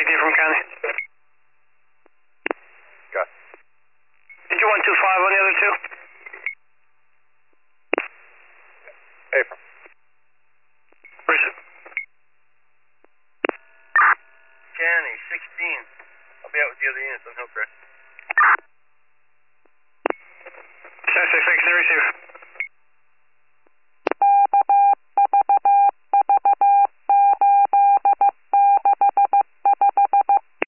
contact you from County. Got it. Did you 125 on the other two? April. Appreciate it. County 16. I'll be out with the other units on Hillcrest.